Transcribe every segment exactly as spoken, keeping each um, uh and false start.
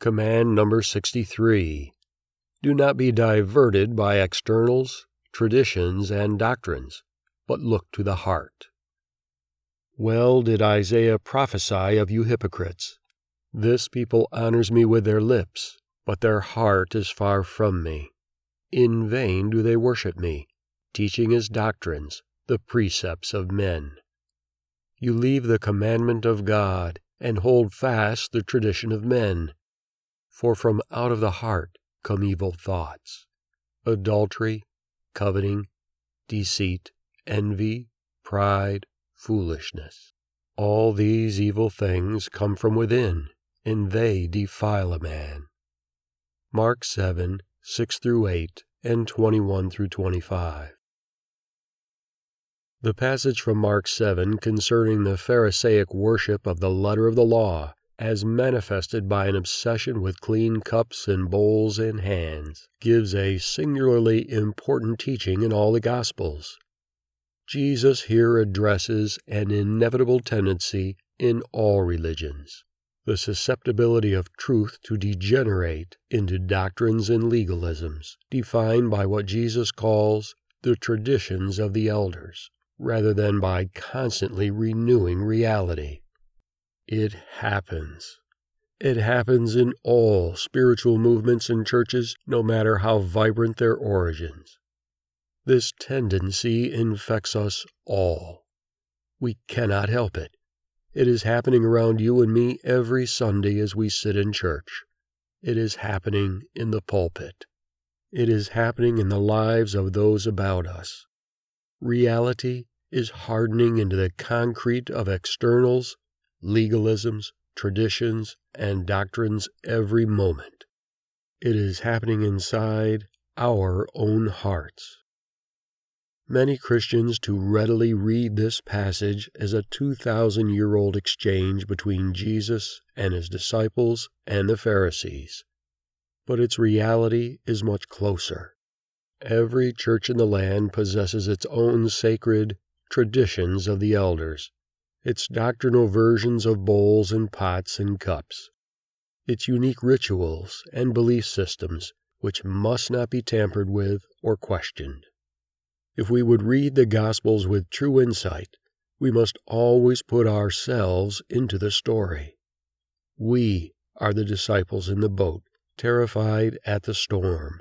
Command number sixty-three. Do not be diverted by externals, traditions, and doctrines, but look to the heart. Well did Isaiah prophesy of you hypocrites. This people honors me with their lips, but their heart is far from me. In vain do they worship me, teaching as doctrines the precepts of men. You leave the commandment of God, and hold fast the tradition of men. For from out of the heart come evil thoughts, adultery, coveting, deceit, envy, pride, foolishness. All these evil things come from within, and they defile a man. Mark seven, six through eight, and twenty-one through twenty-five. The passage from Mark seven concerning the Pharisaic worship of the letter of the law, as manifested by an obsession with clean cups and bowls and hands, gives a singularly important teaching in all the Gospels. Jesus here addresses an inevitable tendency in all religions, the susceptibility of truth to degenerate into doctrines and legalisms, defined by what Jesus calls the traditions of the elders, rather than by constantly renewing reality. It happens. It happens in all spiritual movements and churches, no matter how vibrant their origins. This tendency infects us all. We cannot help it. It is happening around you and me every Sunday as we sit in church. It is happening in the pulpit. It is happening in the lives of those about us. Reality is hardening into the concrete of externals, legalisms, traditions, and doctrines every moment. It is happening inside our own hearts. Many Christians too readily read this passage as a two thousand year old exchange between Jesus and his disciples and the Pharisees. But its reality is much closer. Every church in the land possesses its own sacred traditions of the elders, its doctrinal versions of bowls and pots and cups, its unique rituals and belief systems which must not be tampered with or questioned. If we would read the Gospels with true insight, we must always put ourselves into the story. We are the disciples in the boat, terrified at the storm.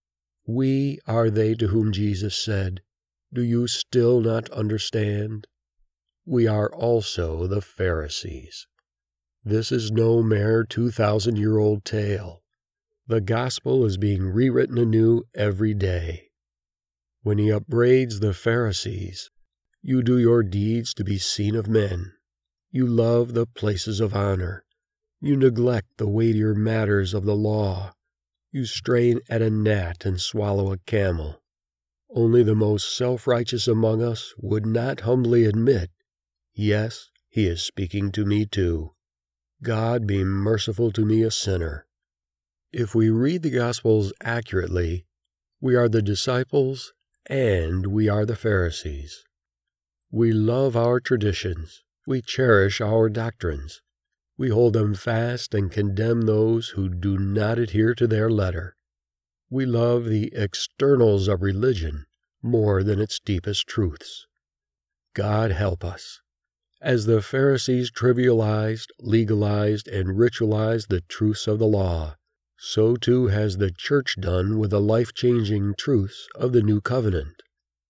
We are they to whom Jesus said, "Do you still not understand?" We are also the Pharisees. This is no mere two thousand year old tale. The Gospel is being rewritten anew every day. When he upbraids the Pharisees, "You do your deeds to be seen of men. You love the places of honor. You neglect the weightier matters of the law. You strain at a gnat and swallow a camel." Only the most self-righteous among us would not humbly admit, "Yes, he is speaking to me too. God be merciful to me, a sinner." If we read the Gospels accurately, we are the disciples and we are the Pharisees. We love our traditions. We cherish our doctrines. We hold them fast and condemn those who do not adhere to their letter. We love the externals of religion more than its deepest truths. God help us. As the Pharisees trivialized, legalized, and ritualized the truths of the law, so too has the Church done with the life-changing truths of the New Covenant.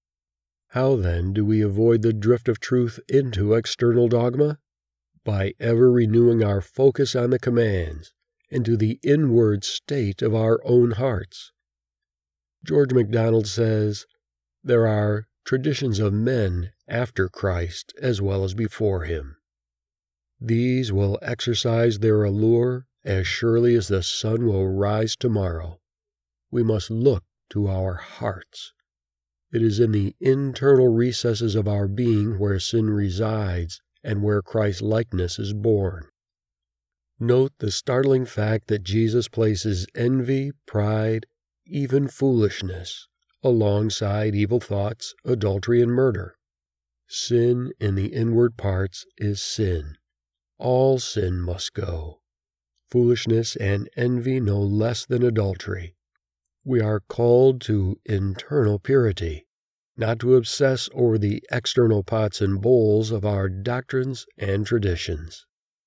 How then do we avoid the drift of truth into external dogma? By ever renewing our focus on the commands and to the inward state of our own hearts. George MacDonald says, "There are traditions of men after Christ as well as before him. These will exercise their allure as surely as the sun will rise tomorrow. We must look to our hearts. It is in the internal recesses of our being where sin resides and where Christ's likeness is born." Note the startling fact that Jesus places envy, pride, even foolishness, alongside evil thoughts, adultery, and murder. Sin in the inward parts is sin. All sin must go. foolishness, and envy no less than adultery. We are called to internal purity, not to obsess over the external pots and bowls of our doctrines and traditions.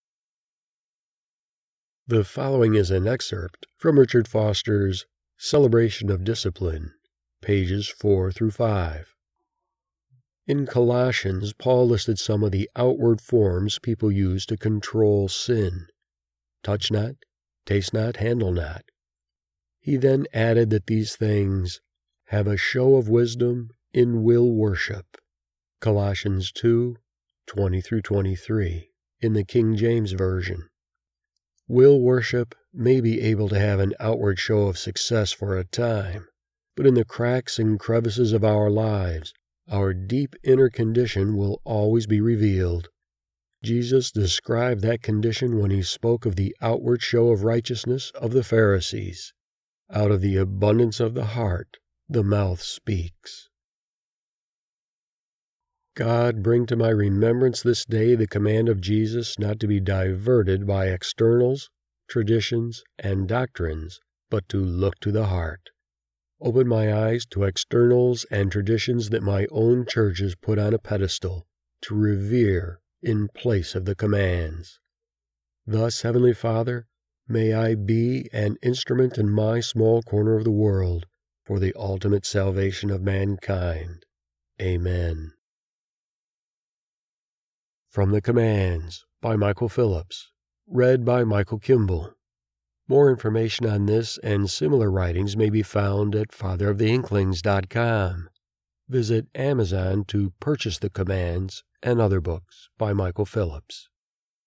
The following is an excerpt from Richard Foster's Celebration of Discipline, pages four through five. In Colossians, Paul listed some of the outward forms people use to control sin. Touch not, taste not, handle not. He then added that these things have a show of wisdom in will worship. Colossians two, twenty through twenty-three, in the King James Version. Will worship may be able to have an outward show of success for a time, but in the cracks and crevices of our lives, our deep inner condition will always be revealed. Jesus described that condition when he spoke of the outward show of righteousness of the Pharisees. Out of the abundance of the heart, the mouth speaks. God, bring to my remembrance this day the command of Jesus not to be diverted by externals, traditions, and doctrines, but to look to the heart. Open my eyes to externals and traditions that my own churches put on a pedestal to revere in place of the commands. Thus, Heavenly Father, may I be an instrument in my small corner of the world for the ultimate salvation of mankind. Amen. From the Commands, by Michael Phillips. Read by Michael Kimball. More information on this and similar writings may be found at father of the inklings dot com. Visit Amazon to purchase the Commands and other books by Michael Phillips.